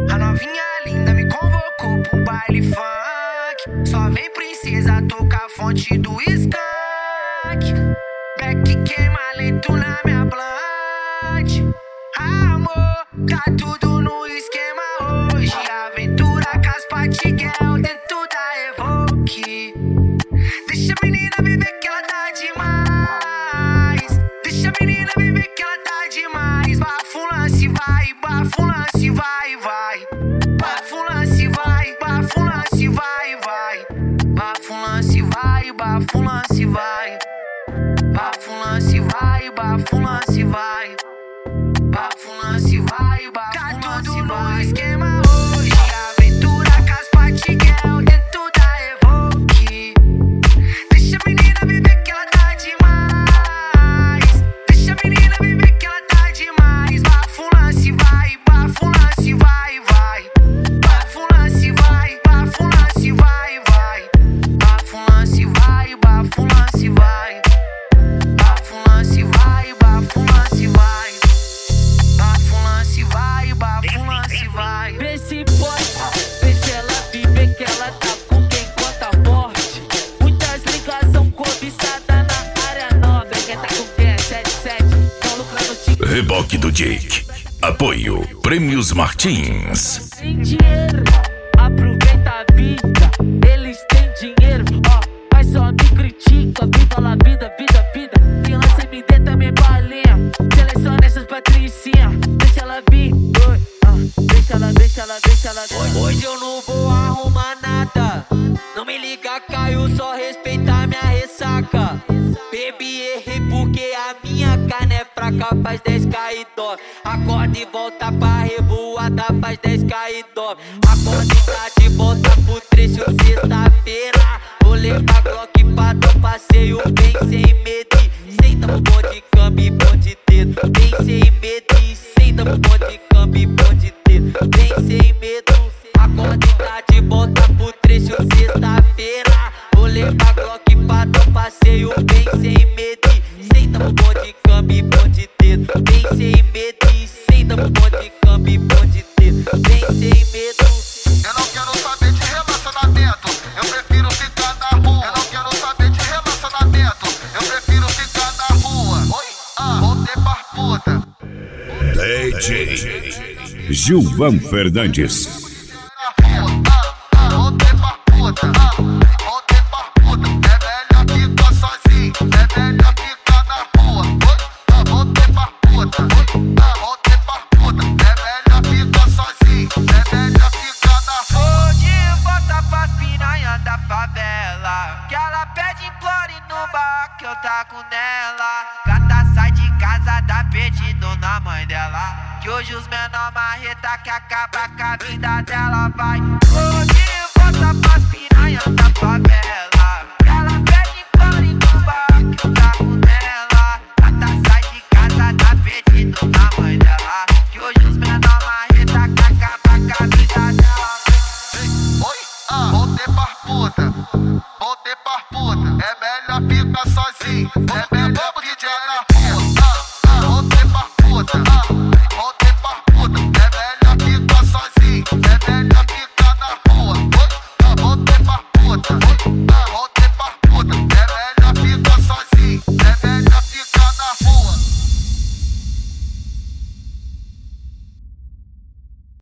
A novinha linda me convocou pro baile funk. Só vem princesa tocar a fonte do skunk. Beck queima lento na minha blunt. Amor, tá tudo no esquema hoje. Aventura com as Patiguel dentro da Evoque. Deixa a menina viver que ela tá demais. Deixa a menina viver que ela tá demais. Bafulance vai, bafulance vai, vai. Bafulance vai, bafulance vai, vai. Bafulance vai, bafulance vai. Bafulance vai, bafulance vai. Bafulance vai, bafulance vai. Esquema hoje, aventura com as Patiguel dentro da Evoque. Deixa a menina viver que ela tá demais. Deixa a menina viver que ela tá demais. Bafulance vai, bafulance vai, vai. Bafulance vai, bafulance vai, vai. Bafulance vai, bafulance vai. Bafulance vai, bafulance vai. Bafulance vai, bafulance vai. Vê se pode, deixa ela viver que ela tá com quem conta forte. Muitas ligação cobiçada na área nobre. Quem tá com quem é 77, tão lucrando tique. Reboque do Jake. Apoio Prêmios Martins. Tem dinheiro, aproveita a vida. Eles têm dinheiro, ó, mas só me critica. Viva la vida, vida, vida. Quem lança MD também balinha. Seleciona essas patricinhas, deixa ela vir. Deixa ela, deixa ela, deixa ela. Hoje eu não vou arrumar nada. Não me liga, Caio, só respeitar minha ressaca. Bebi, errei porque a minha carne é fraca, faz 10k e dó. Acorda e volta pra revoada, faz 10k e dó. Acorda e tá de volta pro trecho sexta-feira. Vou levar Glock pra dar passeio, bem sem medo. Senta no bonde, câmbio e bonde dedo. Bem sem medo, senta no bonde, câmbio e bonde dedo. Bem sem medo. Acorda e tá de volta pro trecho sexta-feira. Vou levar Glock pra dar passeio, bem sem medo. Senta no bonde, câmbio e bonde dedo. Bem sem medo, senta no bonde, câmbio e bonde dedo. Bem sem medo. Eu não quero saber de relacionamento, eu prefiro ficar na rua. Eu não quero saber de relacionamento, eu prefiro ficar na rua. Oi, voltei pra puta. DJ Gilvan Fernandes. Voltei pra puta, voltei pra puta. É melhor ficar sozinho, é melhor ficar na rua. Oi, voltei pra puta, voltei pra puta. É melhor ficar sozinho, é melhor ficar na rua. Hoje volta pras piranhas da favela, que ela pede implore no bar que eu taco nela. Gata sai de casa, dá pedido na mãe dela, que hoje os menor marreta que acaba com a vida dela vai. Hoje volta pras piranhas da favela.